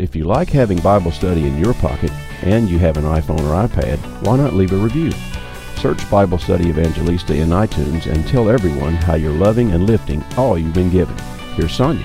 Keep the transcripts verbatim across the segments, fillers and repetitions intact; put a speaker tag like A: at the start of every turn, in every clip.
A: If you like having Bible study in your pocket and you have an iPhone or iPad, why not leave a review? Search Bible Study Evangelista in iTunes and tell everyone how you're loving and lifting all you've been given. Here's Sonia.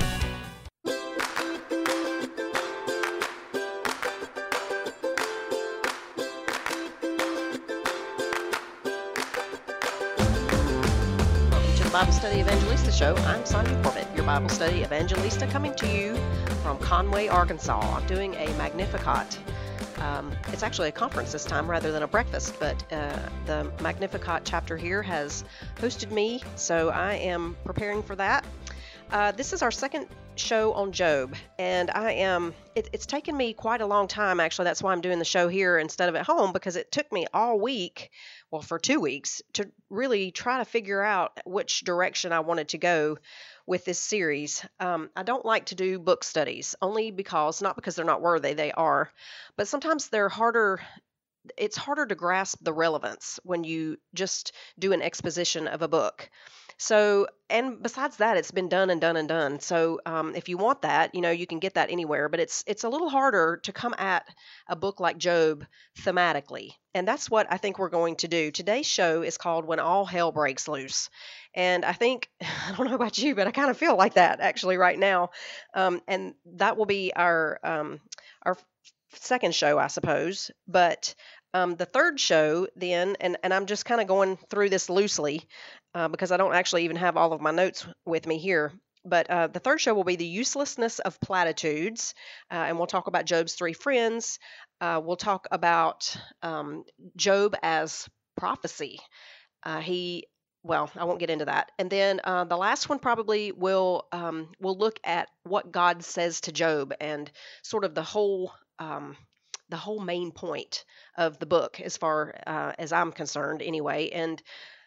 B: Bible Study Evangelista Show. I'm Sonia Corbett, your Bible Study Evangelista, coming to you from Conway, Arkansas. I'm doing a Magnificat. Um, it's actually a conference this time rather than a breakfast, but uh, the Magnificat chapter here has hosted me, so I am preparing for that. Uh, this is our second show on Job, and I am, it, it's taken me quite a long time, actually. That's why I'm doing the show here instead of at home, because it took me all week, well, for two weeks, to really try to figure out which direction I wanted to go with this series. Um, I don't like to do book studies, only because, not because they're not worthy, they are, but sometimes they're harder. It's harder to grasp the relevance when you just do an exposition of a book. So, and besides that, it's been done and done and done. So, um, if you want that, you know, you can get that anywhere, but it's it's a little harder to come at a book like Job thematically. And that's what I think we're going to do. Today's show is called When All Hell Breaks Loose. And I think, I don't know about you, but I kind of feel like that actually right now. Um, and that will be our um, our second show, I suppose. But um, the third show then, and, and I'm just kind of going through this loosely uh, because I don't actually even have all of my notes with me here. But uh, the third show will be the uselessness of platitudes, uh, and we'll talk about Job's three friends. Uh, we'll talk about um, Job as prophecy. Uh, he, well, I won't get into that. And then uh, the last one probably will um, will look at what God says to Job and sort of the whole um, the whole main point of the book, as far uh, as I'm concerned, anyway. And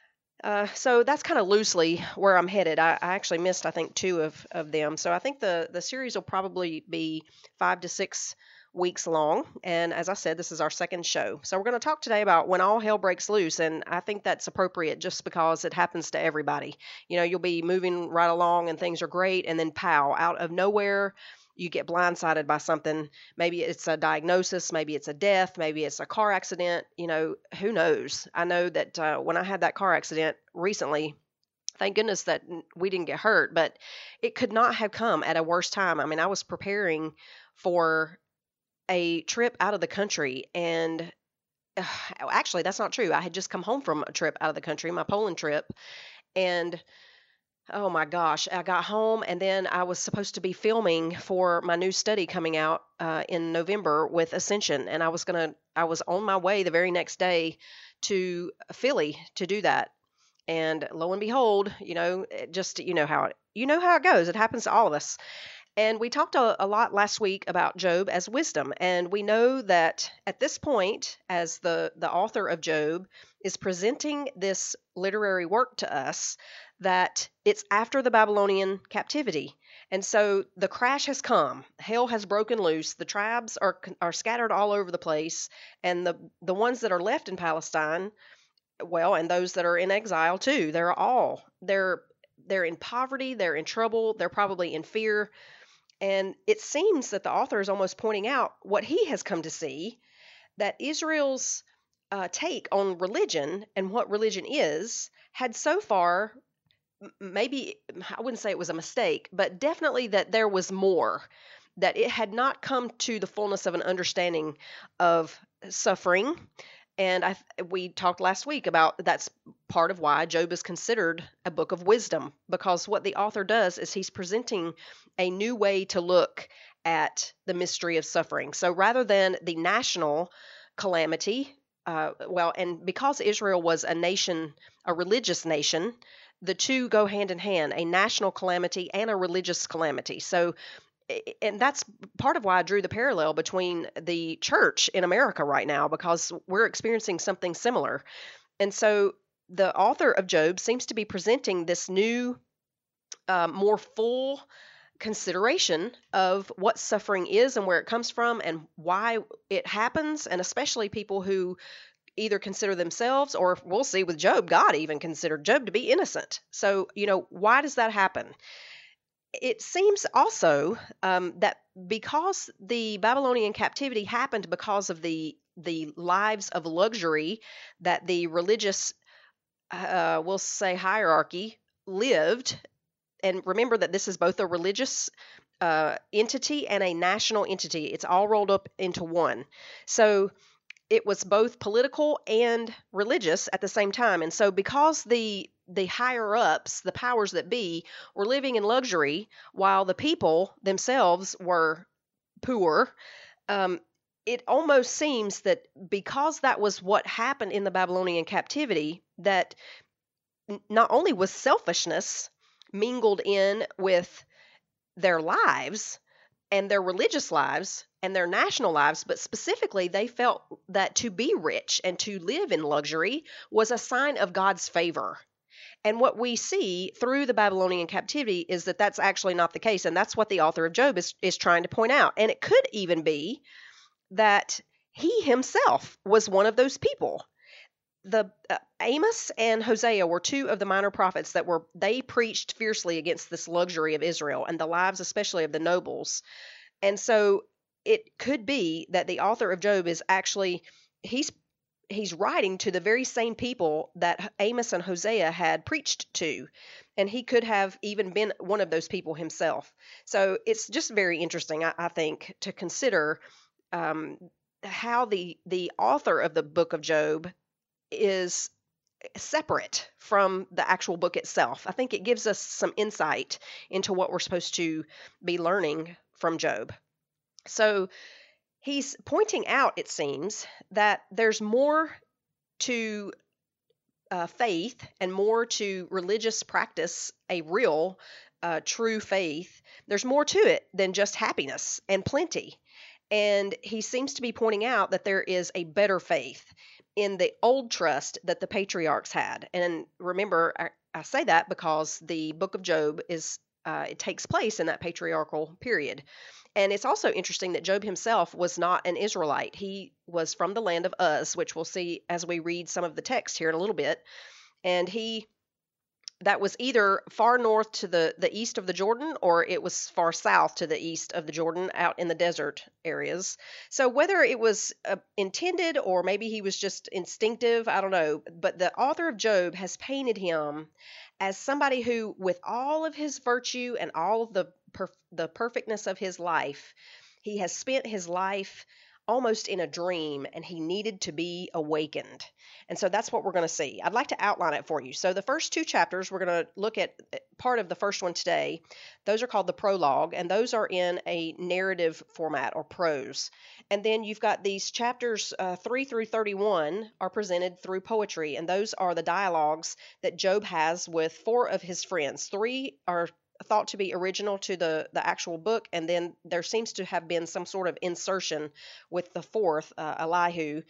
B: Uh, so that's kind of loosely where I'm headed. I, I actually missed, I think, two of, of them. So I think the, the series will probably be five to six weeks long. And as I said, this is our second show. So we're going to talk today about when all hell breaks loose. And I think that's appropriate just because it happens to everybody. You know, you'll be moving right along and things are great. And then pow, out of nowhere, you get blindsided by something. Maybe it's a diagnosis, maybe it's a death, maybe it's a car accident, you know, who knows? I know that uh, when I had that car accident recently, thank goodness that we didn't get hurt, but it could not have come at a worse time. I mean, I was preparing for a trip out of the country, and uh, actually that's not true. I had just come home from a trip out of the country, my Poland trip, and oh my gosh, I got home and then I was supposed to be filming for my new study coming out uh, in November with Ascension. And I was going to, I was on my way the very next day to Philly to do that. And lo and behold, you know, it just, you know how it, you know how it goes. It happens to all of us. And we talked a, a lot last week about Job as wisdom. And we know that at this point, as the, the author of Job is presenting this literary work to us, that it's after the Babylonian captivity. And so the crash has come. Hell has broken loose. The tribes are are scattered all over the place. And the, the ones that are left in Palestine, well, and those that are in exile too, they're all, they're, they're in poverty, they're in trouble, they're probably in fear. And it seems that the author is almost pointing out what he has come to see, that Israel's uh, take on religion and what religion is had so far, maybe, I wouldn't say it was a mistake, but definitely that there was more, that it had not come to the fullness of an understanding of suffering. And I, we talked last week about that's part of why Job is considered a book of wisdom, because what the author does is he's presenting a new way to look at the mystery of suffering. So rather than the national calamity, uh, well, and because Israel was a nation, a religious nation, the two go hand in hand, a national calamity and a religious calamity. So, and that's part of why I drew the parallel between the church in America right now, because we're experiencing something similar. And so the author of Job seems to be presenting this new, uh, more full consideration of what suffering is and where it comes from and why it happens, and especially people who either consider themselves, or we'll see with Job, God even considered Job to be innocent. So, you know, why does that happen? It seems also um, that because the Babylonian captivity happened because of the the lives of luxury that the religious, uh, we'll say, hierarchy lived. And remember that this is both a religious uh, entity and a national entity. It's all rolled up into one. So it was both political and religious at the same time. And so because the the higher ups, the powers that be, were living in luxury while the people themselves were poor, um, it almost seems that because that was what happened in the Babylonian captivity, that n- not only was selfishness mingled in with their lives and their religious lives and their national lives, but specifically they felt that to be rich and to live in luxury was a sign of God's favor. And what we see through the Babylonian captivity is that that's actually not the case. And that's what the author of Job is, is trying to point out. And it could even be that he himself was one of those people. The uh, Amos and Hosea were two of the minor prophets that were, they preached fiercely against this luxury of Israel and the lives especially of the nobles. And so it could be that the author of Job is actually, he's he's writing to the very same people that Amos and Hosea had preached to. And he could have even been one of those people himself. So it's just very interesting, I, I think, to consider um, how the the author of the book of Job is separate from the actual book itself. I think it gives us some insight into what we're supposed to be learning from Job. So he's pointing out, it seems, that there's more to uh, faith and more to religious practice, a real, uh, true faith. There's more to it than just happiness and plenty. And he seems to be pointing out that there is a better faith in the old trust that the patriarchs had. And remember, I, I say that because the book of Job is uh, it takes place in that patriarchal period. And it's also interesting that Job himself was not an Israelite. He was from the land of Uz, which we'll see as we read some of the text here in a little bit. And he that was either far north to the, the east of the Jordan, or it was far south to the east of the Jordan out in the desert areas. So whether it was uh, intended or maybe he was just instinctive, I don't know. But the author of Job has painted him as somebody who, with all of his virtue and all of the perf- the perfectness of his life, he has spent his life almost in a dream, and he needed to be awakened. And so that's what we're going to see. I'd like to outline it for you. So the first two chapters, we're going to look at part of the first one today. Those are called the prologue, and those are in a narrative format or prose. And then you've got these chapters uh, three through thirty-one are presented through poetry, and those are the dialogues that Job has with four of his friends. Three are thought to be original to the, the actual book, and then there seems to have been some sort of insertion with the fourth, uh, Elihu,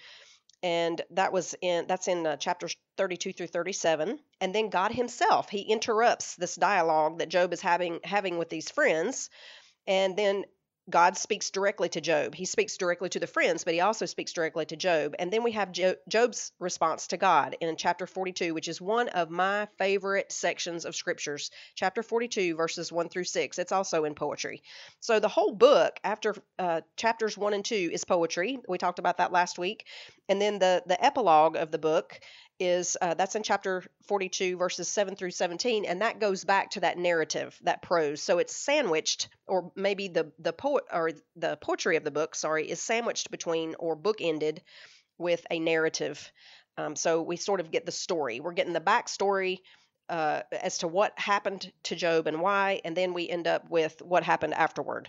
B: and that was in that's in uh, chapters thirty-two through thirty-seven. And then God himself, he interrupts this dialogue that Job is having having with these friends, and then God speaks directly to Job. He speaks directly to the friends, but he also speaks directly to Job. And then we have Jo- Job's response to God in chapter forty-two, which is one of my favorite sections of scriptures. Chapter forty-two, verses one through six. It's also in poetry. So the whole book, after uh, chapters one and two, is poetry. We talked about that last week. And then the, the epilogue of the book is uh, that's in chapter forty-two, verses seven through seventeen, and that goes back to that narrative, that prose. So it's sandwiched, or maybe the the poet or the poetry of the book, sorry, is sandwiched between or bookended with a narrative. Um, so we sort of get the story. We're getting the backstory uh, as to what happened to Job and why, and then we end up with what happened afterward.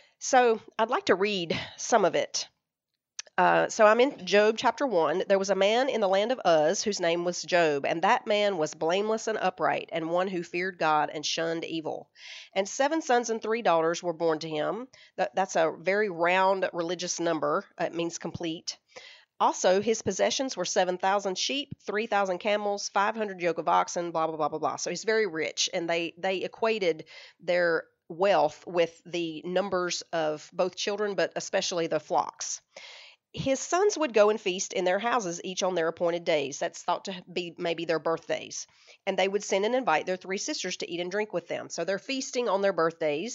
B: So I'd like to read some of it. Uh, so I'm in Job chapter one. There was a man in the land of Uz whose name was Job, and that man was blameless and upright, and one who feared God and shunned evil. And seven sons and three daughters were born to him. That, that's a very round religious number. It means complete. Also, his possessions were seven thousand sheep, three thousand camels, five hundred yoke of oxen, blah, blah, blah, blah, blah. So he's very rich, and they, they equated their wealth with the numbers of both children, but especially the flocks. His sons would go and feast in their houses, each on their appointed days. That's thought to be maybe their birthdays. And they would send and invite their three sisters to eat and drink with them. So they're feasting on their birthdays.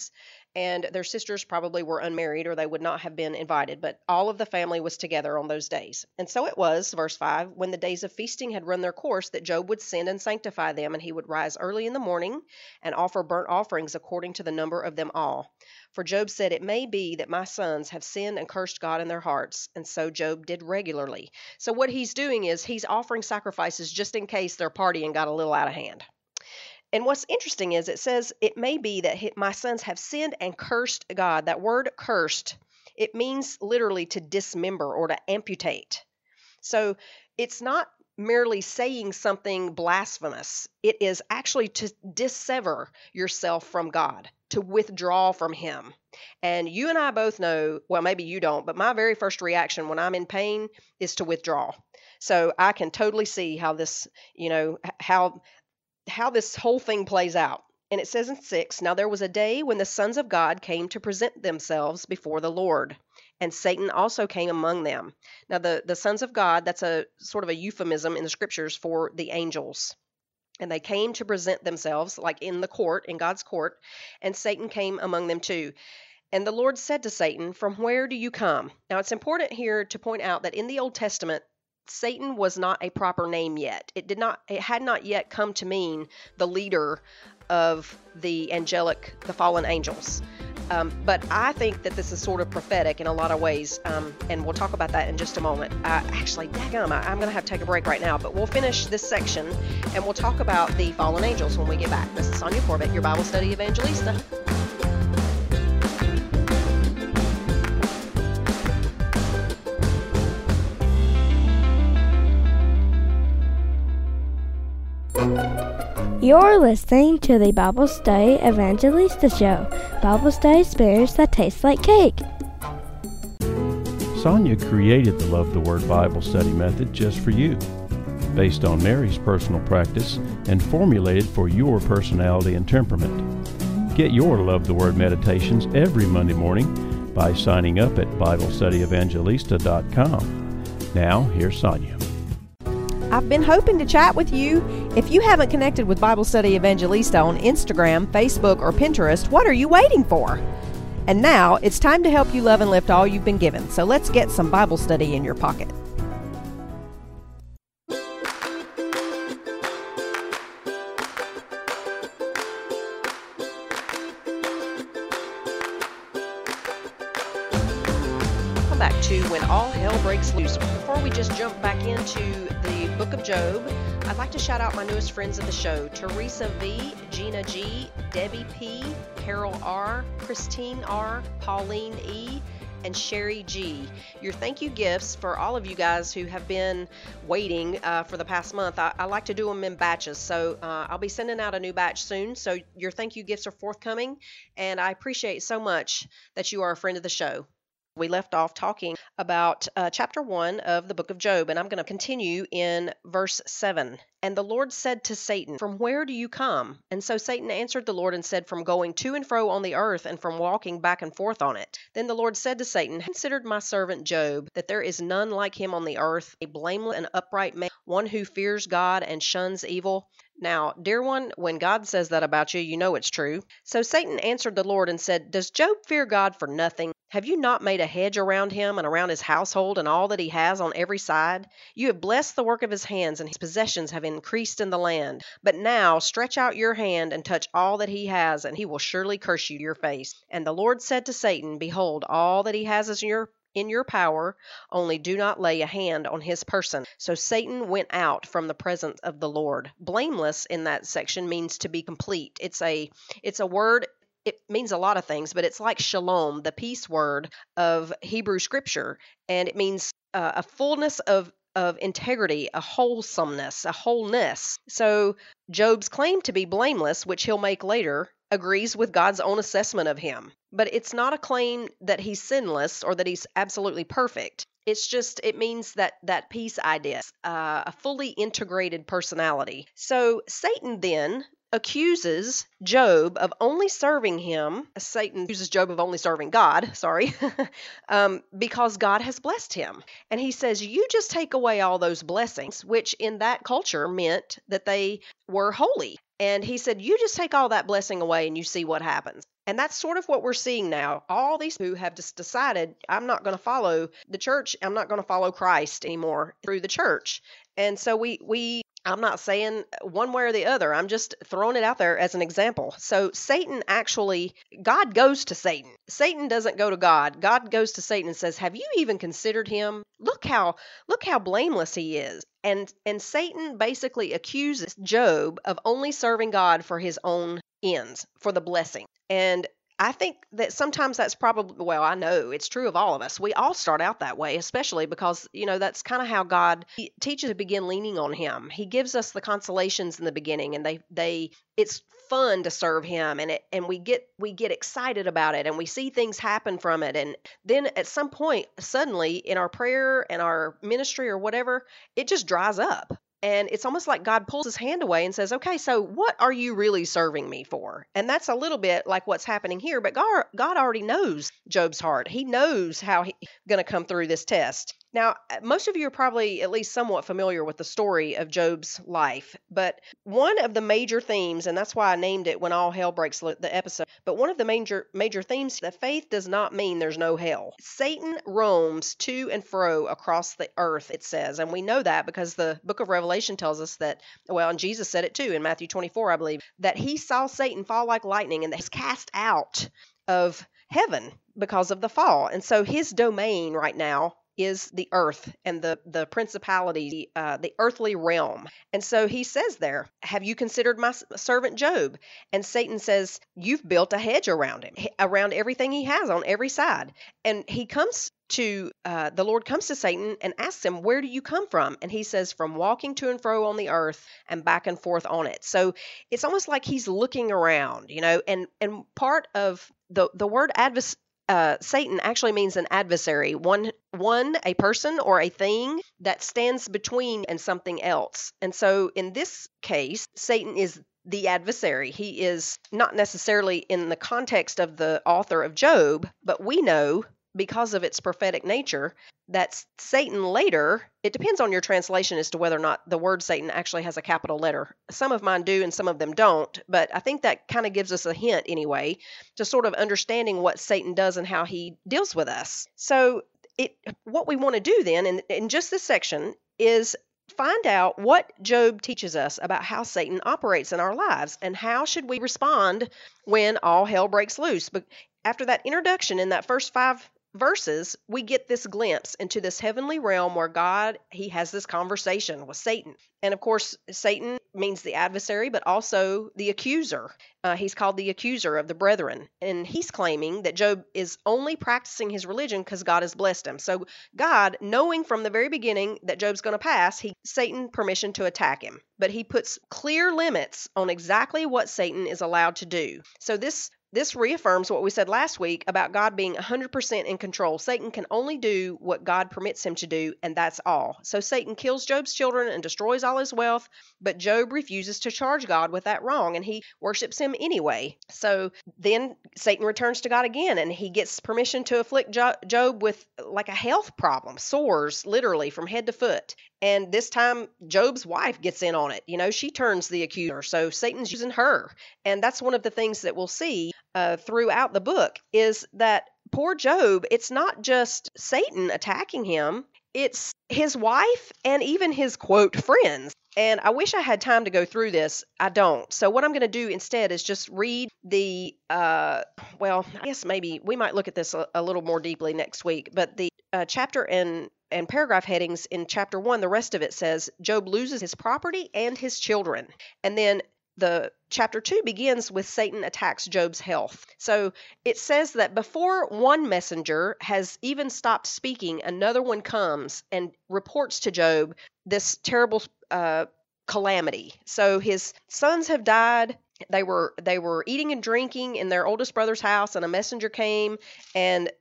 B: and their sisters probably were unmarried or they would not have been invited, but all of the family was together on those days. And so it was, verse five, when the days of feasting had run their course, that Job would send and sanctify them, and he would rise early in the morning and offer burnt offerings according to the number of them all. For Job said, "It may be that my sons have sinned and cursed God in their hearts." And so Job did regularly. So what he's doing is he's offering sacrifices just in case their partying got a little out of hand. And what's interesting is it says, "It may be that hi- my sons have sinned and cursed God." That word cursed, it means literally to dismember or to amputate. So it's not merely saying something blasphemous. It is actually to dissever yourself from God, to withdraw from Him. And you and I both know, well, maybe you don't, but my very first reaction when I'm in pain is to withdraw. So I can totally see how this, you know, h- how how this whole thing plays out. And it says in six, "Now there was a day when the sons of God came to present themselves before the Lord, and Satan also came among them." Now the, the sons of God, that's a sort of a euphemism in the scriptures for the angels. And they came to present themselves, like in the court, in God's court, and Satan came among them too. And the Lord said to Satan, "From where do you come?" Now it's important here to point out that in the Old Testament, Satan was not a proper name yet. It did not it had not yet come to mean the leader of the angelic, the fallen angels. Um, but I think that this is sort of prophetic in a lot of ways, um, and we'll talk about that in just a moment. Uh, actually, daggum, I, I'm going to have to take a break right now, but we'll finish this section, and we'll talk about the fallen angels when we get back. This is Sonia Corbett, your Bible Study Evangelista.
C: You're listening to the Bible Study Evangelista Show, Bible study experience that tastes like cake.
A: Sonia created the Love the Word Bible study method just for you, based on Mary's personal practice and formulated for your personality and temperament. Get your Love the Word meditations every Monday morning by signing up at Bible Study Evangelista dot com. Now, here's Sonia.
D: I've been hoping to chat with you. If you haven't connected with Bible Study Evangelista on Instagram, Facebook, or Pinterest, what are you waiting for? And now it's time to help you love and lift all you've been given. So let's get some Bible study in your pocket.
B: Welcome back to When All Hell Breaks Loose. Before we just jump back into the book of Job, I'd like to shout out my newest friends of the show: Teresa V, Gina G, Debbie P, Carol R, Christine R, Pauline E, and Sherry G. Your thank you gifts for all of you guys who have been waiting uh, for the past month. I, I like to do them in batches, so uh, I'll be sending out a new batch soon. So your thank you gifts are forthcoming, and I appreciate so much that you are a friend of the show. We left off talking about uh, chapter one of the book of Job, and I'm going to continue in verse seven. "And the Lord said to Satan, 'From where do you come?' And so Satan answered the Lord and said, 'From going to and fro on the earth, and from walking back and forth on it.' Then the Lord said to Satan, 'Considered my servant Job, that there is none like him on the earth, a blameless and upright man, one who fears God and shuns evil.'" Now, dear one, when God says that about you, you know it's true. So Satan answered the Lord and said, "Does Job fear God for nothing? Have you not made a hedge around him and around his household and all that he has on every side? You have blessed the work of his hands, and his possessions have increased in the land. But now stretch out your hand and touch all that he has, and he will surely curse you to your face." And the Lord said to Satan, "Behold, all that he has is in your in your power, only do not lay a hand on his person." So Satan went out from the presence of the Lord. Blameless in that section means to be complete. It's a it's a word. It means a lot of things, but it's like shalom, the peace word of Hebrew scripture, and it means uh, a fullness of of integrity, a wholesomeness, a wholeness. So Job's claim to be blameless, which he'll make later, agrees with God's own assessment of him. But it's not a claim that he's sinless or that he's absolutely perfect. It's just, it means that that peace idea, uh, a fully integrated personality. So Satan then accuses Job of only serving him. Satan accuses Job of only serving God, sorry, um, because God has blessed him. And he says, you just take away all those blessings, which in that culture meant that they were holy. And he said, you just take all that blessing away and you see what happens. And that's sort of what we're seeing now. All these who have just decided, I'm not going to follow the church. I'm not going to follow Christ anymore through the church. And so we, we, I'm not saying one way or the other. I'm just throwing it out there as an example. So Satan actually, God goes to Satan. Satan doesn't go to God. God goes to Satan and says, have you even considered him? Look how, look how blameless he is. And, and Satan basically accuses Job of only serving God for his own ends, for the blessing. And I think that sometimes that's probably, well, I know it's true of all of us. We all start out that way, especially because, you know, that's kind of how God teaches us to begin leaning on him. He gives us the consolations in the beginning, and they, they, it's fun to serve him, and it, and we get, we get excited about it, and we see things happen from it. And then at some point, suddenly in our prayer and our ministry or whatever, it just dries up. And it's almost like God pulls his hand away and says, okay, so what are you really serving me for? And that's a little bit like what's happening here. But God, God already knows Job's heart. He knows how he's going to come through this test. Now, most of you are probably at least somewhat familiar with the story of Job's life, but one of the major themes, and that's why I named it When All Hell Breaks Loose, the episode, but one of the major major themes, that faith does not mean there's no hell. Satan roams to and fro across the earth, it says, and we know that because the book of Revelation tells us that, well, and Jesus said it too in Matthew twenty-four, I believe, that he saw Satan fall like lightning and that he's cast out of heaven because of the fall. And so his domain right now is the earth and the, the principality, uh, the earthly realm. And so he says there, have you considered my servant Job? And Satan says, you've built a hedge around him, around everything he has on every side. And he comes to, uh, the Lord comes to Satan and asks him, where do you come from? And he says, from walking to and fro on the earth and back and forth on it. So it's almost like he's looking around, you know, and, and part of the, the word adversary, Uh, Satan actually means an adversary, one, one, a person or a thing that stands between and something else. And so in this case, Satan is the adversary. He is not necessarily in the context of the author of Job, but we know because of its prophetic nature that Satan later, it depends on your translation as to whether or not the word Satan actually has a capital letter. Some of mine do and some of them don't, but I think that kind of gives us a hint anyway to sort of understanding what Satan does and how he deals with us. So it, what we want to do then in, in just this section is find out what Job teaches us about how Satan operates in our lives and how should we respond when all hell breaks loose. But after that introduction in that first five verses, we get this glimpse into this heavenly realm where God, he has this conversation with Satan. And of course, Satan means the adversary, but also the accuser. Uh, he's called the accuser of the brethren. And he's claiming that Job is only practicing his religion because God has blessed him. So God, knowing from the very beginning that Job's going to pass, he Satan permission to attack him. But he puts clear limits on exactly what Satan is allowed to do. So this This reaffirms what we said last week about God being one hundred percent in control. Satan can only do what God permits him to do, and that's all. So Satan kills Job's children and destroys all his wealth, but Job refuses to charge God with that wrong, and he worships him anyway. So then Satan returns to God again, and he gets permission to afflict Job with like a health problem, sores literally from head to foot. And this time, Job's wife gets in on it. You know, she turns the accuser. So Satan's using her. And that's one of the things that we'll see uh, throughout the book is that poor Job, it's not just Satan attacking him. It's his wife and even his, quote, friends. And I wish I had time to go through this. I don't. So what I'm going to do instead is just read the, uh, well, I guess maybe we might look at this a, a little more deeply next week. But the uh, chapter and and paragraph headings in chapter one, the rest of it says Job loses his property and his children. And then the chapter two begins with Satan attacks Job's health. So it says that before one messenger has even stopped speaking, another one comes and reports to Job this terrible uh, calamity. So his sons have died. They were they were eating and drinking in their oldest brother's house, and a messenger came and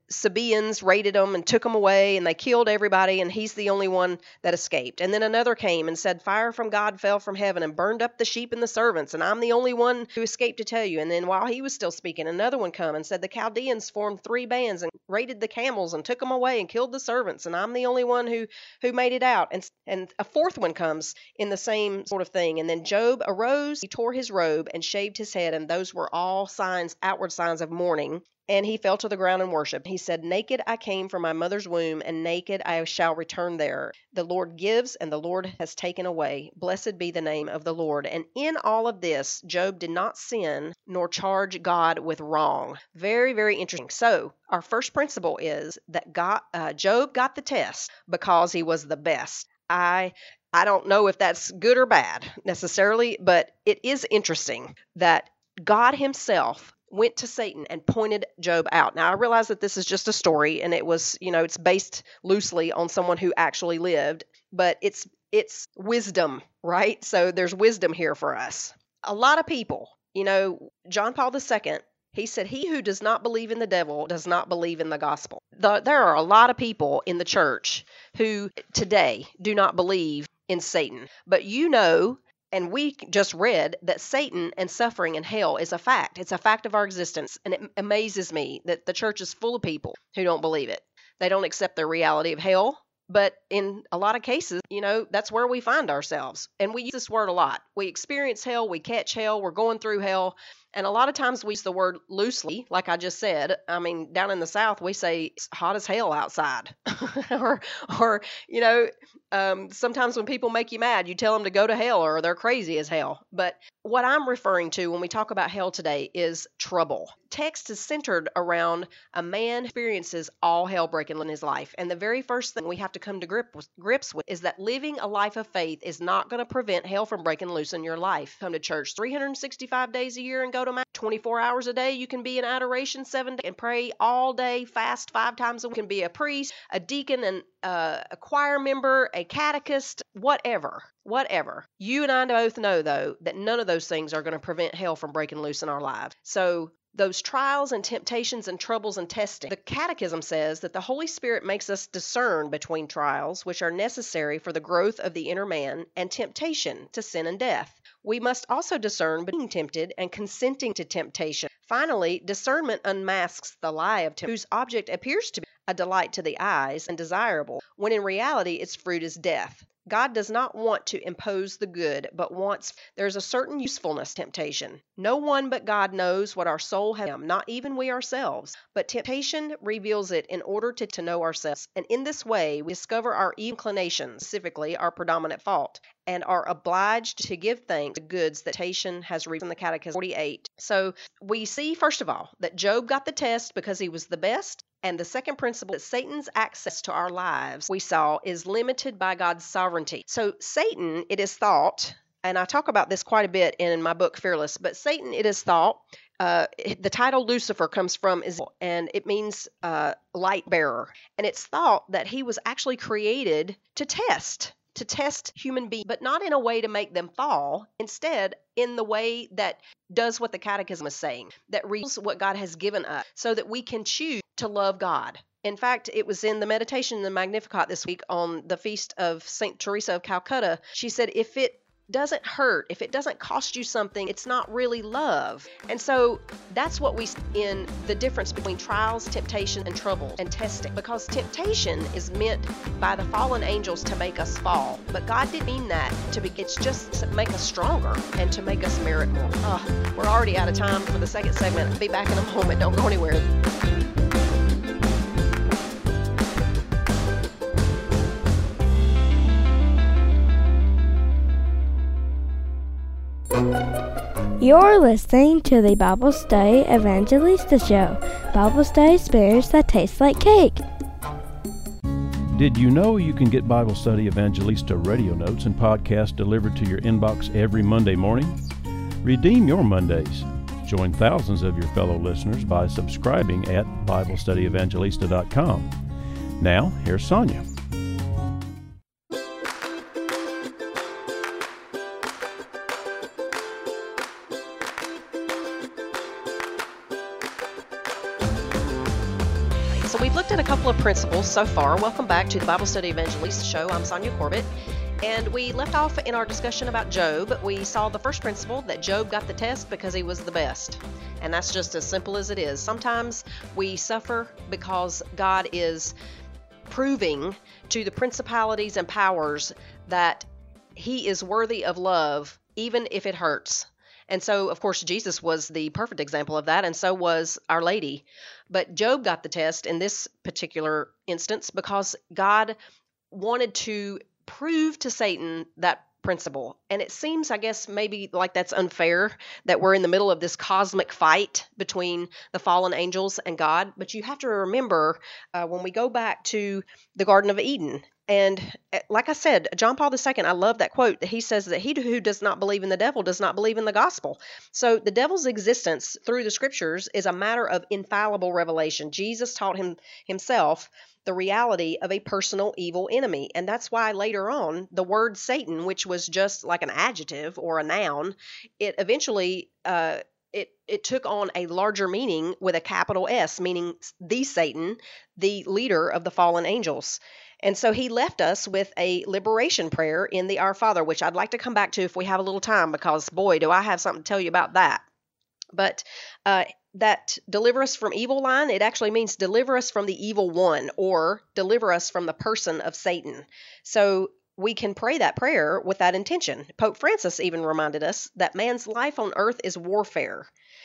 B: Sabaeans raided them and took them away, and they killed everybody, and he's the only one that escaped. And then another came and said, fire from God fell from heaven and burned up the sheep and the servants, and I'm the only one who escaped to tell you. And then while he was still speaking, another one come and said, the Chaldeans formed three bands and raided the camels and took them away and killed the servants, and I'm the only one who, who made it out. And, and a fourth one comes in the same sort of thing. And then Job arose, he tore his robe and shaved his head, and those were all signs, outward signs of mourning. And he fell to the ground and worshipped. He said, naked I came from my mother's womb, and naked I shall return there. The Lord gives, and the Lord has taken away. Blessed be the name of the Lord. And in all of this, Job did not sin nor charge God with wrong. Very, very interesting. So our first principle is that God, uh, Job got the test because he was the best. I I don't know if that's good or bad necessarily, but it is interesting that God himself went to Satan and pointed Job out. Now, I realize that this is just a story, and it was, you know, it's based loosely on someone who actually lived, but it's it's wisdom, right? So there's wisdom here for us. A lot of people, you know, John Paul the Second, he said, he who does not believe in the devil does not believe in the gospel. The, there are a lot of people in the church who today do not believe in Satan, but you know, and we just read that Satan and suffering and hell is a fact. It's a fact of our existence. And it amazes me that the church is full of people who don't believe it. They don't accept the reality of hell. But in a lot of cases, you know, that's where we find ourselves. And we use this word a lot. We experience hell. We catch hell. We're going through hell. And a lot of times we use the word loosely, like I just said. I mean, down in the South, we say it's hot as hell outside. or, or, you know, um, sometimes when people make you mad, you tell them to go to hell or they're crazy as hell. But what I'm referring to when we talk about hell today is trouble. Text is centered around a man who experiences all hell breaking in his life. And the very first thing we have to come to grip with, grips with is that living a life of faith is not going to prevent hell from breaking loose in your life. Come to church three hundred sixty-five days a year and go to mass twenty-four hours a day. You can be in adoration seven days and pray all day, fast five times a week. You can be a priest, a deacon, and uh, a choir member, a catechist, whatever. Whatever. You and I both know, though, that none of those things are going to prevent hell from breaking loose in our lives. So those trials and temptations and troubles and testing, the Catechism says that the Holy Spirit makes us discern between trials, which are necessary for the growth of the inner man, and temptation to sin and death. We must also discern between being tempted and consenting to temptation. Finally, discernment unmasks the lie of temptation, whose object appears to be a delight to the eyes and desirable, when in reality its fruit is death. God does not want to impose the good, but wants there's a certain usefulness to temptation. No one but God knows what our soul has, not even we ourselves. But temptation reveals it in order to, to know ourselves. And in this way, we discover our inclinations, specifically our predominant fault, and are obliged to give thanks to goods that temptation has revealed in the Catechism forty-eight. So we see, first of all, that Job got the test because he was the best. And the second principle, that Satan's access to our lives, we saw, is limited by God's sovereignty. So Satan, it is thought, and I talk about this quite a bit in my book, Fearless, but Satan, it is thought, uh, the title Lucifer comes from Ezekiel, and it means uh, light bearer. And it's thought that he was actually created to test. to test human beings, but not in a way to make them fall. Instead, in the way that does what the Catechism is saying, that reveals what God has given us so that we can choose to love God. In fact, it was in the meditation in the Magnificat this week on the feast of Saint Teresa of Calcutta. She said, if it doesn't hurt, if it doesn't cost you something, it's not really love. And so that's what we see in the difference between trials, temptation, and trouble and testing. Because temptation is meant by the fallen angels to make us fall. But God didn't mean that to be, it's just to make us stronger and to make us merit more. Oh, we're already out of time for the second segment. I'll be back in a moment. Don't go anywhere.
C: You're listening to the Bible Study Evangelista Show, Bible study experience that tastes like cake.
A: Did you know you can get Bible Study Evangelista radio notes and podcasts delivered to your inbox every Monday morning? Redeem your Mondays. Join thousands of your fellow listeners by subscribing at Bible Study Evangelista dot com. Now, here's Sonia.
B: of principles so far. Welcome back to the Bible Study Evangelista Show. I'm Sonia Corbett, and we left off in our discussion about Job. We saw the first principle, that Job got the test because he was the best, and that's just as simple as it is. Sometimes we suffer because God is proving to the principalities and powers that he is worthy of love, even if it hurts. And so, of course, Jesus was the perfect example of that, and so was Our Lady. But Job got the test in this particular instance because God wanted to prove to Satan that principle. And it seems, I guess, maybe like that's unfair that we're in the middle of this cosmic fight between the fallen angels and God. But you have to remember uh, when we go back to the Garden of Eden, and like I said, John Paul the Second, I love that quote. He says that he who does not believe in the devil does not believe in the gospel. So the devil's existence through the scriptures is a matter of infallible revelation. Jesus taught him himself the reality of a personal evil enemy. And that's why later on, the word Satan, which was just like an adjective or a noun, it eventually uh, it, it took on a larger meaning with a capital S, meaning the Satan, the leader of the fallen angels. And so he left us with a liberation prayer in the Our Father, which I'd like to come back to if we have a little time, because boy, do I have something to tell you about that. But uh, that deliver us from evil line, it actually means deliver us from the evil one, or deliver us from the person of Satan. So we can pray that prayer with that intention. Pope Francis even reminded us that man's life on earth is warfare.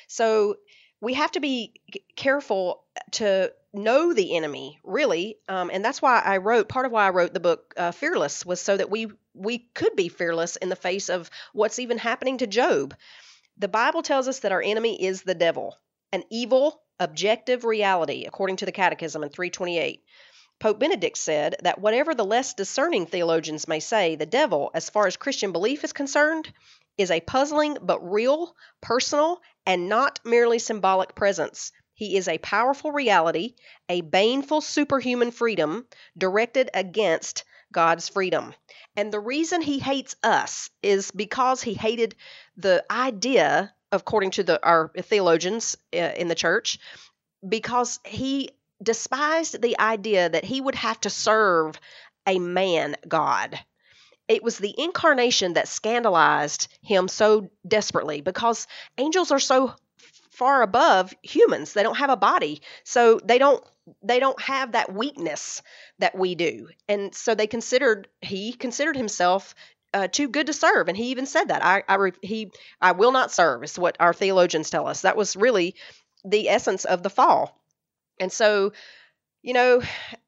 B: So we have to be careful to know the enemy, really, um, and that's why I wrote, part of why I wrote the book uh, Fearless was so that we we could be fearless in the face of what's even happening to Job. The Bible tells us that our enemy is the devil, an evil, objective reality, according to the Catechism in three twenty-eight. Pope Benedict said that whatever the less discerning theologians may say, the devil, as far as Christian belief is concerned, is a puzzling but real, personal, and not merely symbolic presence. He is a powerful reality, a baneful superhuman freedom directed against God's freedom. And the reason he hates us is because he hated the idea, according to the, our theologians uh, in the church, because he despised the idea that he would have to serve a man God. It was the incarnation that scandalized him so desperately, because angels are so far above humans. They don't have a body, so they don't they don't have that weakness that we do. And so they considered he considered himself uh, too good to serve, and he even said that I I he I will not serve is what our theologians tell us. That was really the essence of the fall. And so, you know,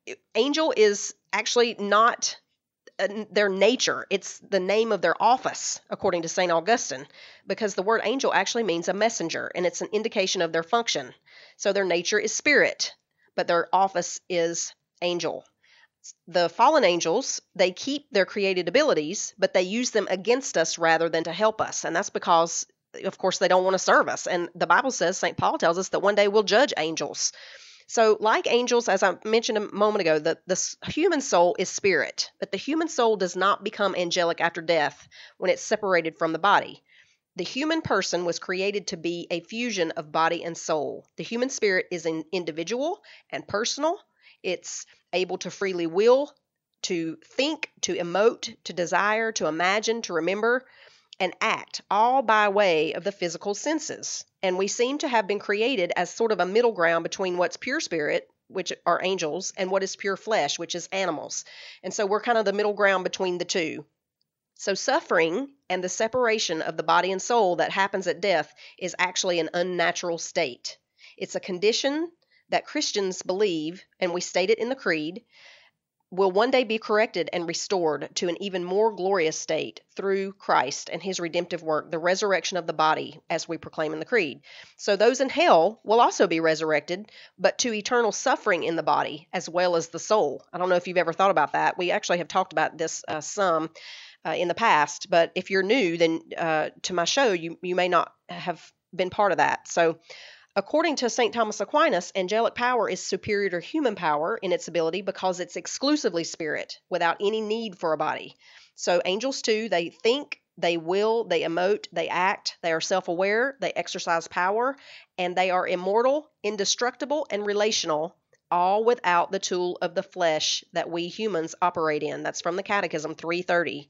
B: angel is actually not their nature. It's the name of their office, according to Saint Augustine, because the word angel actually means a messenger, and it's an indication of their function. So their nature is spirit, but their office is angel. The fallen angels, they keep their created abilities, but they use them against us rather than to help us. And that's because, of course, they don't want to serve us. And the Bible says, Saint Paul tells us that one day we'll judge angels. So like angels, as I mentioned a moment ago, the, the human soul is spirit, but the human soul does not become angelic after death when it's separated from the body. The human person was created to be a fusion of body and soul. The human spirit is an individual and personal. It's able to freely will, to think, to emote, to desire, to imagine, to remember, and act, all by way of the physical senses. And we seem to have been created as sort of a middle ground between what's pure spirit, which are angels, and what is pure flesh, which is animals. And so we're kind of the middle ground between the two. So suffering and the separation of the body and soul that happens at death is actually an unnatural state. It's a condition that Christians believe, and we state it in the Creed, will one day be corrected and restored to an even more glorious state through Christ and his redemptive work, the resurrection of the body, as we proclaim in the Creed. So those in hell will also be resurrected, but to eternal suffering in the body as well as the soul. I don't know if you've ever thought about that. We actually have talked about this uh, some uh, in the past, but if you're new then uh, to my show, you, you may not have been part of that. So according to Saint Thomas Aquinas, angelic power is superior to human power in its ability because it's exclusively spirit without any need for a body. So angels too, they think, they will, they emote, they act, they are self-aware, they exercise power, and they are immortal, indestructible, and relational, all without the tool of the flesh that we humans operate in. That's from the Catechism three thirty.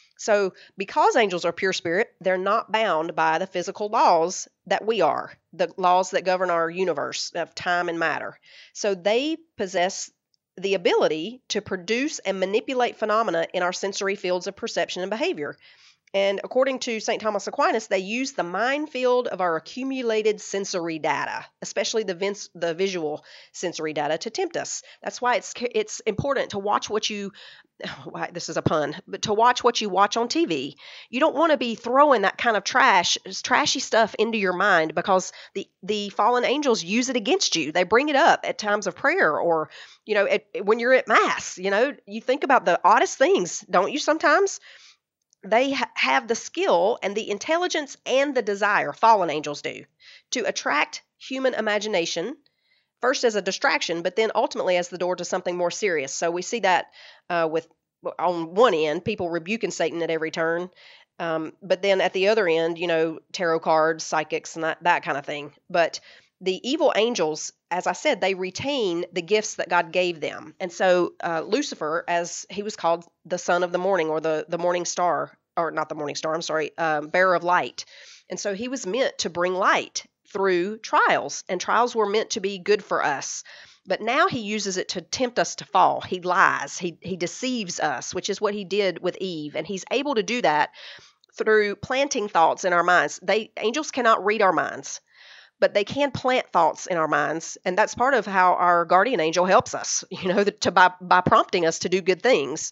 B: So because angels are pure spirit, they're not bound by the physical laws that we are, the laws that govern our universe of time and matter. So they possess the ability to produce and manipulate phenomena in our sensory fields of perception and behavior. And according to Saint Thomas Aquinas, they use the minefield of our accumulated sensory data, especially the vis- the visual sensory data, to tempt us. That's why it's it's important to watch what you, oh, this is a pun, but to watch what you watch on T V. You don't want to be throwing that kind of trash, trashy stuff into your mind, because the, the fallen angels use it against you. They bring it up at times of prayer, or, you know, at, when you're at Mass. You know, you think about the oddest things, don't you, sometimes? They ha- have the skill and the intelligence and the desire, fallen angels do, to attract human imagination, first as a distraction, but then ultimately as the door to something more serious. So we see that uh, with, on one end, people rebuking Satan at every turn, um, but then at the other end, you know, tarot cards, psychics, and that, that kind of thing. But the evil angels, as I said, they retain the gifts that God gave them. And so uh, Lucifer, as he was called the son of the morning, or the, the morning star, or not the morning star, I'm sorry, um, bearer of light. And so he was meant to bring light through trials, and trials were meant to be good for us. But now he uses it to tempt us to fall. He lies. He, he deceives us, which is what he did with Eve. And he's able to do that through planting thoughts in our minds. They angels cannot read our minds, but they can plant thoughts in our minds, and that's part of how our guardian angel helps us, you know, to by, by prompting us to do good things.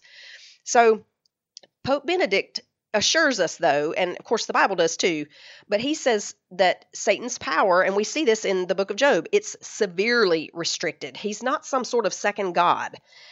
B: So Pope Benedict assures us, though, and of course the Bible does too, but he says that Satan's power, and we see this in the book of Job, it's severely restricted. He's not some sort of second god.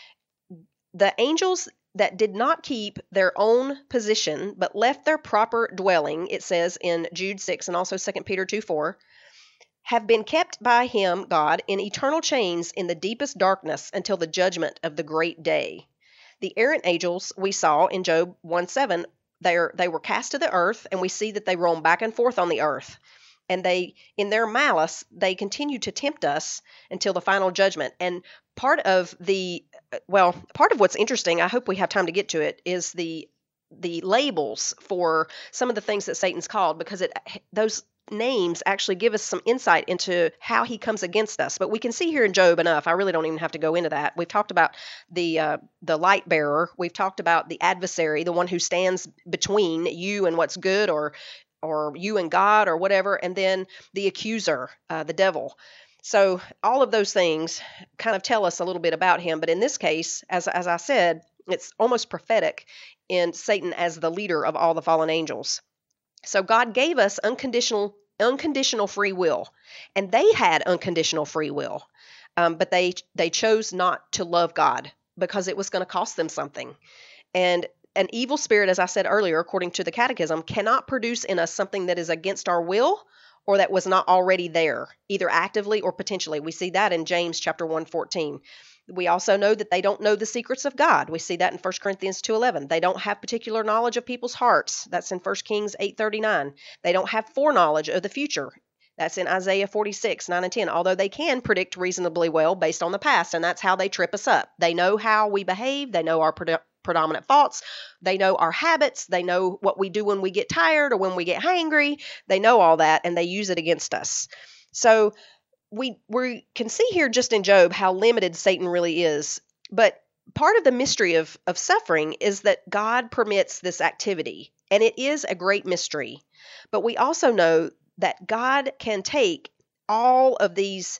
B: The angels that did not keep their own position, but left their proper dwelling, it says in Jude six and also Second Peter two four, have been kept by him, God, in eternal chains in the deepest darkness until the judgment of the great day. The errant angels we saw in Job one seven, they they were cast to the earth, and we see that they roam back and forth on the earth. And they, in their malice, they continue to tempt us until the final judgment. And part of the, well, part of what's interesting, I hope we have time to get to it, is the the labels for some of the things that Satan's called, because it those names actually give us some insight into how he comes against us. But we can see here in Job enough. I really don't even have to go into that. We've talked about the uh, the light bearer. We've talked about the adversary, the one who stands between you and what's good, or or you and God, or whatever, and then the accuser, uh, the devil. So all of those things kind of tell us a little bit about him. But in this case, as as I said, it's almost prophetic in Satan as the leader of all the fallen angels. So God gave us unconditional unconditional free will, and they had unconditional free will, um, but they they chose not to love God because it was going to cost them something. And an evil spirit, as I said earlier, according to the Catechism, cannot produce in us something that is against our will or that was not already there, either actively or potentially. We see that in James chapter one fourteen. We also know that they don't know the secrets of God. We see that in First Corinthians two eleven. They don't have particular knowledge of people's hearts. That's in First Kings eight thirty-nine. They don't have foreknowledge of the future. That's in Isaiah forty-six, nine and ten, although they can predict reasonably well based on the past, and that's how they trip us up. They know how we behave. They know our pre- predominant faults. They know our habits. They know what we do when we get tired or when we get hangry. They know all that, and they use it against us. So we we can see here just in Job how limited Satan really is. But part of the mystery of, of suffering is that God permits this activity, and it is a great mystery. But we also know that God can take all of these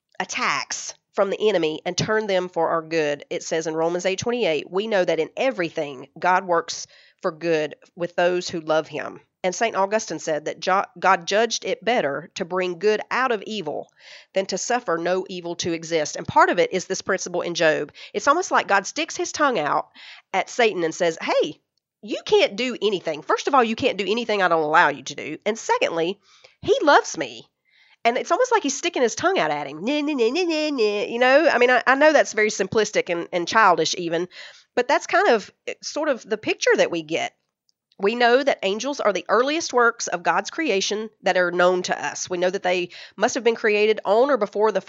B: attacks from the enemy and turn them for our good. It says in Romans eight twenty-eight, we know that in everything God works for good with those who love him. And Saint Augustine said that God judged it better to bring good out of evil than to suffer no evil to exist. And part of it is this principle in Job. It's almost like God sticks his tongue out at Satan and says, hey, you can't do anything. First of all, you can't do anything I don't allow you to do. And secondly, he loves me. And it's almost like he's sticking his tongue out at him. Nah, nah, nah, nah, nah, nah. You know, I mean, I, I know that's very simplistic and, and childish even, but that's kind of sort of the picture that we get. We know that angels are the earliest works of God's creation that are known to us. We know that they must have been created on or before the first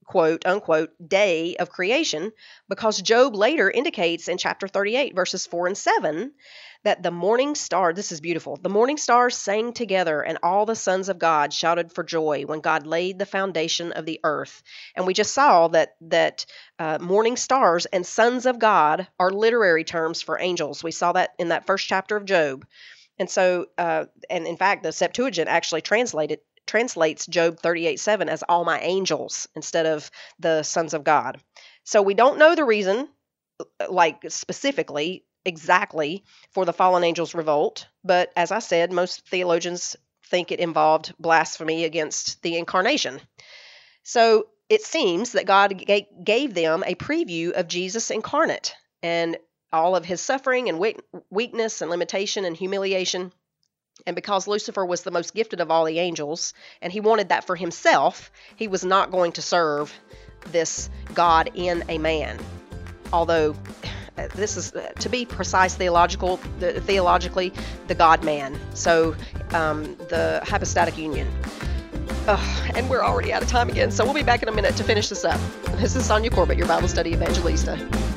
B: quote unquote day of creation, because Job later indicates in chapter thirty-eight, verses four and seven, that the morning star, this is beautiful, the morning stars sang together and all the sons of God shouted for joy when God laid the foundation of the earth. And we just saw that that uh, morning stars and sons of God are literary terms for angels. We saw that in that first chapter of Job. And so, uh, and in fact, the Septuagint actually translated translates Job thirty-eight seven as all my angels instead of the sons of God. So we don't know the reason, like specifically, exactly, for the fallen angels' revolt. But as I said, most theologians think it involved blasphemy against the incarnation. So it seems that God ga- gave them a preview of Jesus incarnate and all of his suffering and weak- weakness and limitation and humiliation. And because Lucifer was the most gifted of all the angels, and he wanted that for himself, he was not going to serve this God in a man. Although, this is, to be precise theological, the, theologically, the God-man. So, um, the hypostatic union. Ugh, and we're already out of time again, so we'll be back in a minute to finish this up. This is Sonia Corbett, your Bible study evangelista.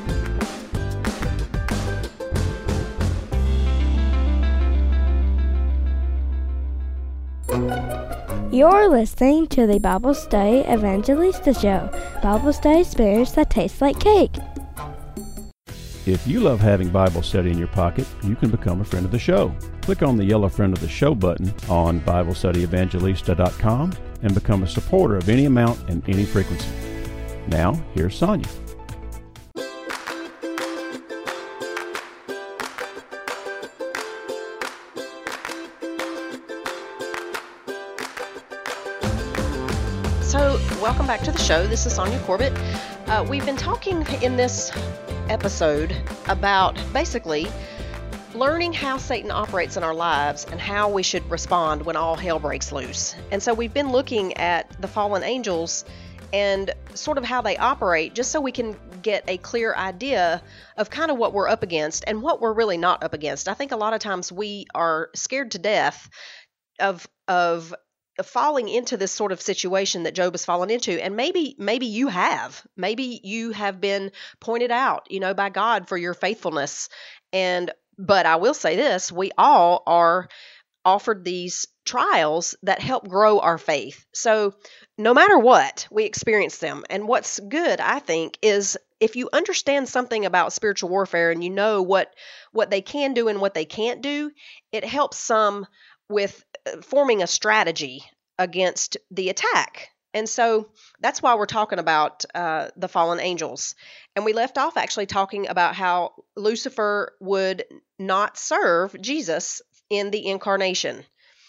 C: You're listening to the Bible Study Evangelista Show, Bible study experience that tastes like cake.
A: If you love having Bible study in your pocket, you can become a friend of the show. Click on the yellow Friend of the Show button on Bible Study Evangelista dot com and become a supporter of any amount and any frequency. Now, here's Sonia.
B: So, welcome back to the show. This is Sonia Corbett. Uh, we've been talking in this episode about basically learning how Satan operates in our lives and how we should respond when all hell breaks loose. And so we've been looking at the fallen angels and sort of how they operate, just so we can get a clear idea of kind of what we're up against and what we're really not up against. I think a lot of times we are scared to death of of falling into this sort of situation that Job has fallen into. And maybe, maybe you have, maybe you have been pointed out, you know, by God for your faithfulness. And, but I will say this, we all are offered these trials that help grow our faith. So no matter what, we experience them. And what's good, I think, is if you understand something about spiritual warfare and you know what, what they can do and what they can't do, it helps some with forming a strategy against the attack. And so that's why we're talking about uh, the fallen angels. And we left off actually talking about how Lucifer would not serve Jesus in the incarnation.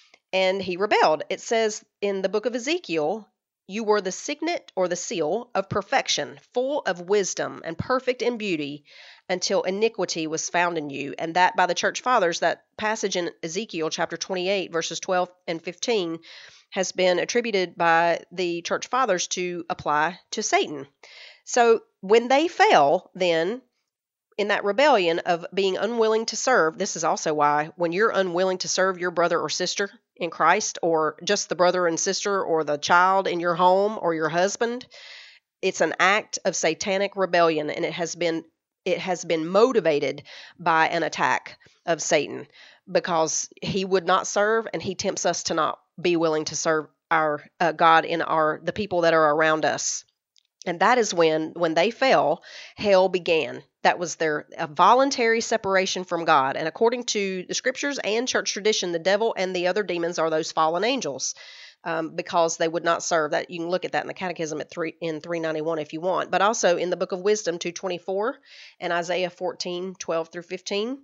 B: And he rebelled. It says in the book of Ezekiel, "You were the signet or the seal of perfection, full of wisdom and perfect in beauty, until iniquity was found in you." And that by the church fathers, that passage in Ezekiel chapter twenty-eight, verses twelve and fifteen, has been attributed by the church fathers to apply to Satan. So when they fell, then, in that rebellion of being unwilling to serve, this is also why when you're unwilling to serve your brother or sister in Christ, or just the brother and sister or the child in your home or your husband, it's an act of satanic rebellion, and it has been it has been motivated by an attack of Satan, because he would not serve, and he tempts us to not be willing to serve our uh, God in our the people that are around us. And that is when, when they fell, hell began. That was their a voluntary separation from God. And according to the scriptures and church tradition, the devil and the other demons are those fallen angels, um, because they would not serve. That you can look at that in the Catechism at three in three ninety-one if you want, but also in the Book of Wisdom two twenty-four and Isaiah fourteen twelve through fifteen.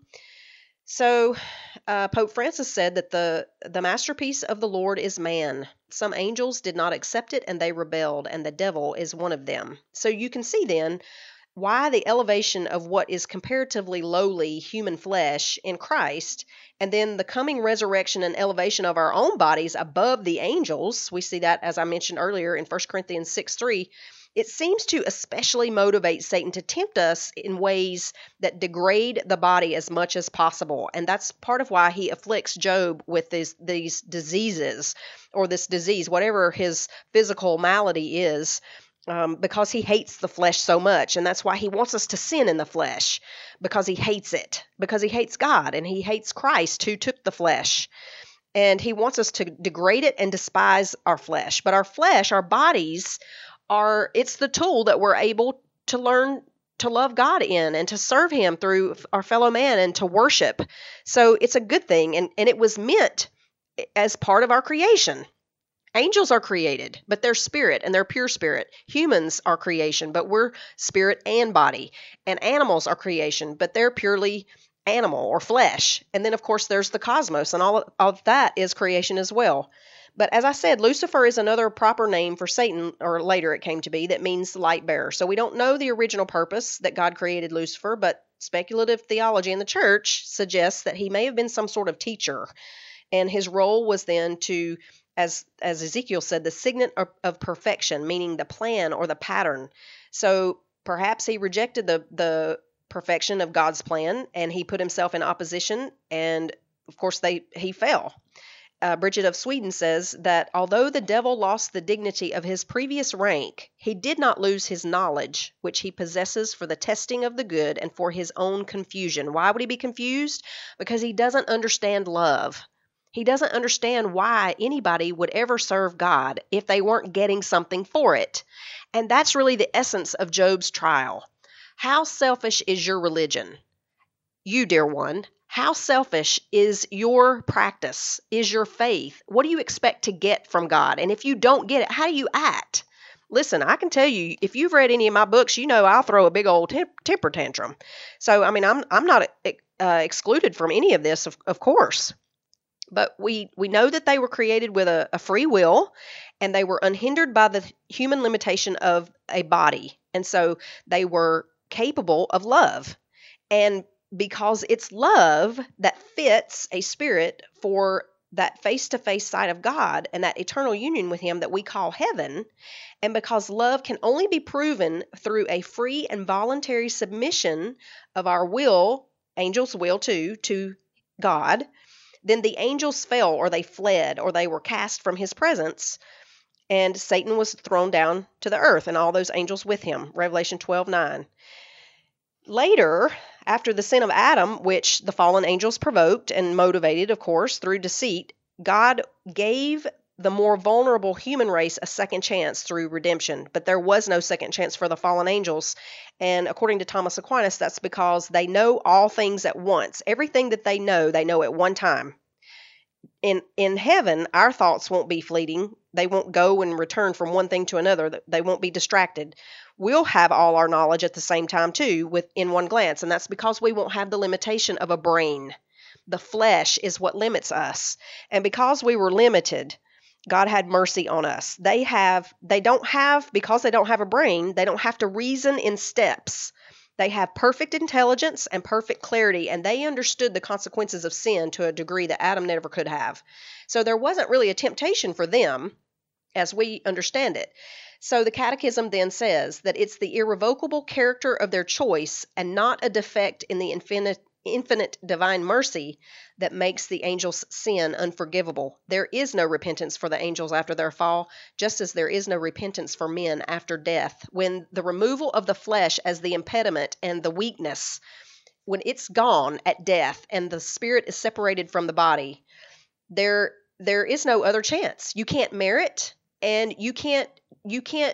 B: So uh, Pope Francis said that the, the masterpiece of the Lord is man. Some angels did not accept it, and they rebelled, and the devil is one of them. So you can see then why the elevation of what is comparatively lowly human flesh in Christ, and then the coming resurrection and elevation of our own bodies above the angels. We see that, as I mentioned earlier, in First Corinthians six three. It seems to especially motivate Satan to tempt us in ways that degrade the body as much as possible. And that's part of why he afflicts Job with these, these diseases, or this disease, whatever his physical malady is. um, because he hates the flesh so much. And that's why he wants us to sin in the flesh, because he hates it, because he hates God and he hates Christ who took the flesh. And he wants us to degrade it and despise our flesh. But our flesh, our bodies, are it's the tool that we're able to learn to love God in and to serve him through our fellow man and to worship. So it's a good thing. And, and it was meant as part of our creation. Angels are created, but they're spirit and they're pure spirit. Humans are creation, but we're spirit and body. And animals are creation, but they're purely animal or flesh. And then, of course, there's the cosmos, and all of that is creation as well. But as I said, Lucifer is another proper name for Satan, or later it came to be, that means light bearer. So we don't know the original purpose that God created Lucifer, but speculative theology in the church suggests that he may have been some sort of teacher. And his role was then to, as as Ezekiel said, the signet of, of perfection, meaning the plan or the pattern. So perhaps he rejected the the perfection of God's plan, and he put himself in opposition, and of course they he fell. Uh, Bridget of Sweden says that although the devil lost the dignity of his previous rank, he did not lose his knowledge, which he possesses for the testing of the good and for his own confusion. Why would he be confused? Because he doesn't understand love. He doesn't understand why anybody would ever serve God if they weren't getting something for it. And that's really the essence of Job's trial. How selfish is your religion? You, dear one, how selfish is your practice, is your faith? What do you expect to get from God? And if you don't get it, how do you act? Listen, I can tell you, if you've read any of my books, you know I'll throw a big old temp- temper tantrum. So, I mean, I'm I'm not uh, excluded from any of this, of, of course. But we, we know that they were created with a, a free will, and they were unhindered by the human limitation of a body. And so they were capable of love. And because it's love that fits a spirit for that face-to-face sight of God and that eternal union with him that we call heaven, and because love can only be proven through a free and voluntary submission of our will, angels' will too, to God, then the angels fell, or they fled, or they were cast from his presence, and Satan was thrown down to the earth, and all those angels with him. Revelation twelve nine. Later, after the sin of Adam, which the fallen angels provoked and motivated, of course, through deceit, God gave the more vulnerable human race a second chance through redemption. But there was no second chance for the fallen angels. And according to Thomas Aquinas, that's because they know all things at once. Everything that they know, they know at one time. In in heaven, our thoughts won't be fleeting. They won't go and return from one thing to another. They won't be distracted. We'll have all our knowledge at the same time too, with in one glance, and that's because we won't have the limitation of a brain. The flesh is what limits us, and because we were limited, God had mercy on us. They have, they don't have, because they don't have a brain, they don't have to reason in steps. They have perfect intelligence and perfect clarity, and they understood the consequences of sin to a degree that Adam never could have. So there wasn't really a temptation for them as we understand it. So the Catechism then says that it's the irrevocable character of their choice and not a defect in the infinite, infinite divine mercy that makes the angels' sin unforgivable. There is no repentance for the angels after their fall, just as there is no repentance for men after death. When the removal of the flesh as the impediment and the weakness, when it's gone at death and the spirit is separated from the body, there there is no other chance. You can't merit, and you can't you can't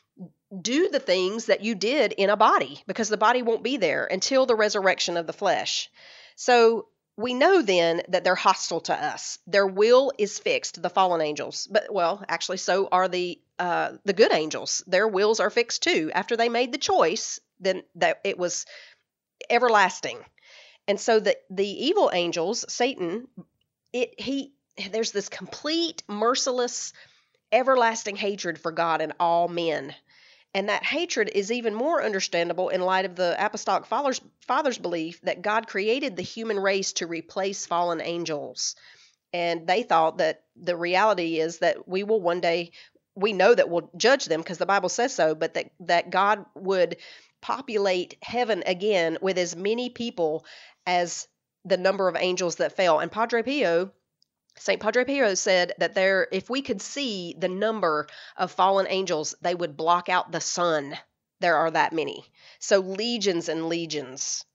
B: do the things that you did in a body, because the body won't be there until the resurrection of the flesh. So we know then that they're hostile to us. Their will is fixed, the fallen angels. But, well, actually, so are the uh, the good angels. Their wills are fixed too. After they made the choice, then that it was everlasting. And so the the evil angels, Satan, it he there's this complete, merciless, everlasting hatred for God and all men. And that hatred is even more understandable in light of the apostolic fathers, fathers' belief that God created the human race to replace fallen angels. And they thought that the reality is that we will one day, we know that we'll judge them because the Bible says so, but that, that God would populate heaven again with as many people as the number of angels that fell. And Padre Pio Saint Padre Pio said that there, if we could see the number of fallen angels, they would block out the sun. There are that many. So legions and legions.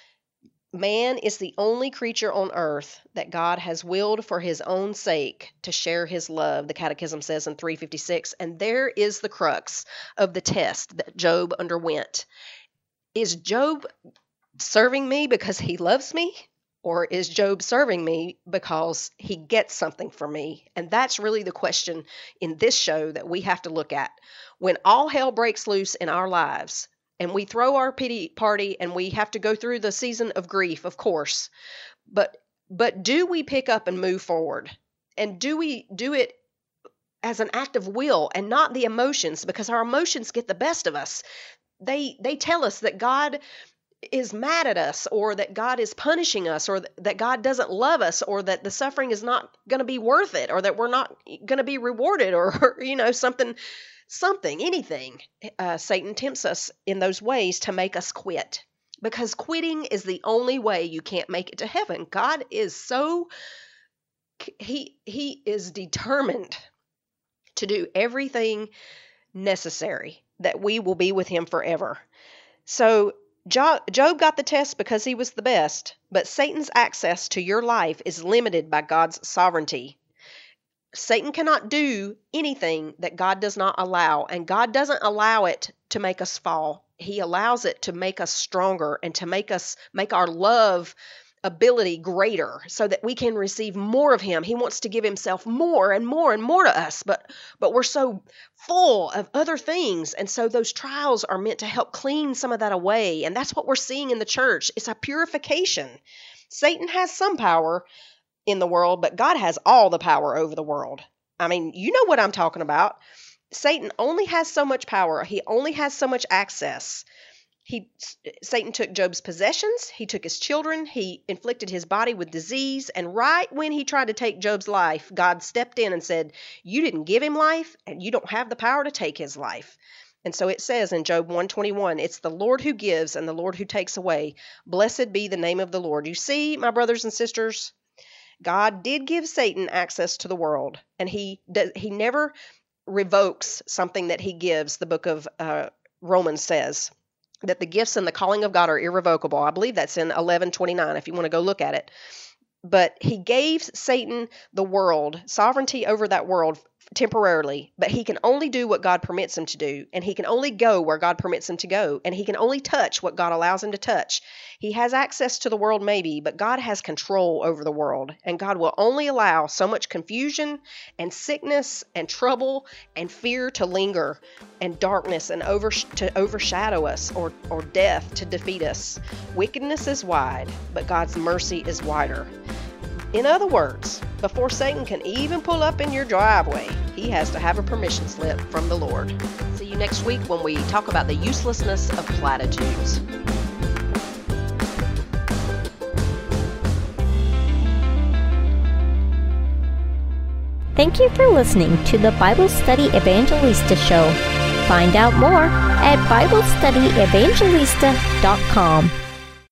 B: Man is the only creature on earth that God has willed for his own sake to share his love, the Catechism says in three fifty-six. And there is the crux of the test that Job underwent. Is Job serving me because he loves me? Or is Job serving me because he gets something from me? And that's really the question in this show that we have to look at. When all hell breaks loose in our lives, and we throw our pity party, and we have to go through the season of grief, of course. But but do we pick up and move forward? And do we do it as an act of will and not the emotions? Because our emotions get the best of us. They they tell us that God is mad at us, or that God is punishing us, or that God doesn't love us, or that the suffering is not going to be worth it, or that we're not going to be rewarded, or, you know, something... Something, anything, uh, Satan tempts us in those ways to make us quit. Because quitting is the only way you can't make it to heaven. God is so, he, he is determined to do everything necessary that we will be with him forever. So Job got the test because he was the best, but Satan's access to your life is limited by God's sovereignty. Satan cannot do anything that God does not allow, and God doesn't allow it to make us fall. He allows it to make us stronger and to make us make our love ability greater so that we can receive more of him. He wants to give himself more and more and more to us, but but we're so full of other things, and so those trials are meant to help clean some of that away, and that's what we're seeing in the church. It's a purification. Satan has some power in the world, but God has all the power over the world. I mean, you know what I'm talking about. Satan only has so much power. He only has so much access. He, Satan took Job's possessions. He took his children. He inflicted his body with disease. And right when he tried to take Job's life, God stepped in and said, you didn't give him life, and you don't have the power to take his life. And so it says in Job one twenty-one, it's the Lord who gives and the Lord who takes away. Blessed be the name of the Lord. You see, my brothers and sisters, God did give Satan access to the world, and he does, he never revokes something that he gives. The book of uh, Romans says that the gifts and the calling of God are irrevocable. I believe that's in eleven twenty-nine if you want to go look at it. But he gave Satan the world, sovereignty over that world temporarily, but he can only do what God permits him to do, and he can only go where God permits him to go, and he can only touch what God allows him to touch. He has access to the world maybe, but God has control over the world, and God will only allow so much confusion and sickness and trouble and fear to linger, and darkness and over to overshadow us, or, or death to defeat us. Wickedness is wide, but God's mercy is wider. In other words, before Satan can even pull up in your driveway, he has to have a permission slip from the Lord. See you next week when we talk about the uselessness of platitudes.
E: Thank you for listening to the Bible Study Evangelista Show. Find out more at Bible Study Evangelista dot com.